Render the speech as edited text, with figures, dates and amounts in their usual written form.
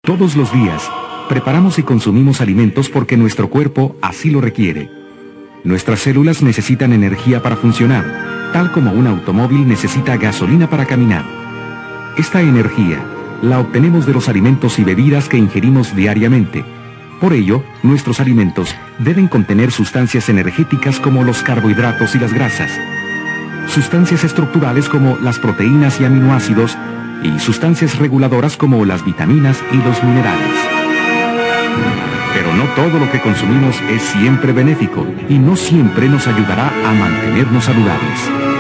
Todos los días, preparamos y consumimos alimentos porque nuestro cuerpo así lo requiere. Nuestras células necesitan energía para funcionar, tal como un automóvil necesita gasolina para caminar. Esta energía la obtenemos de los alimentos y bebidas que ingerimos diariamente. Por ello, nuestros alimentos deben contener sustancias energéticas como los carbohidratos y las grasas, sustancias estructurales como las proteínas y aminoácidos, y sustancias reguladoras como las vitaminas y los minerales. Pero no todo lo que consumimos es siempre benéfico y no siempre nos ayudará a mantenernos saludables.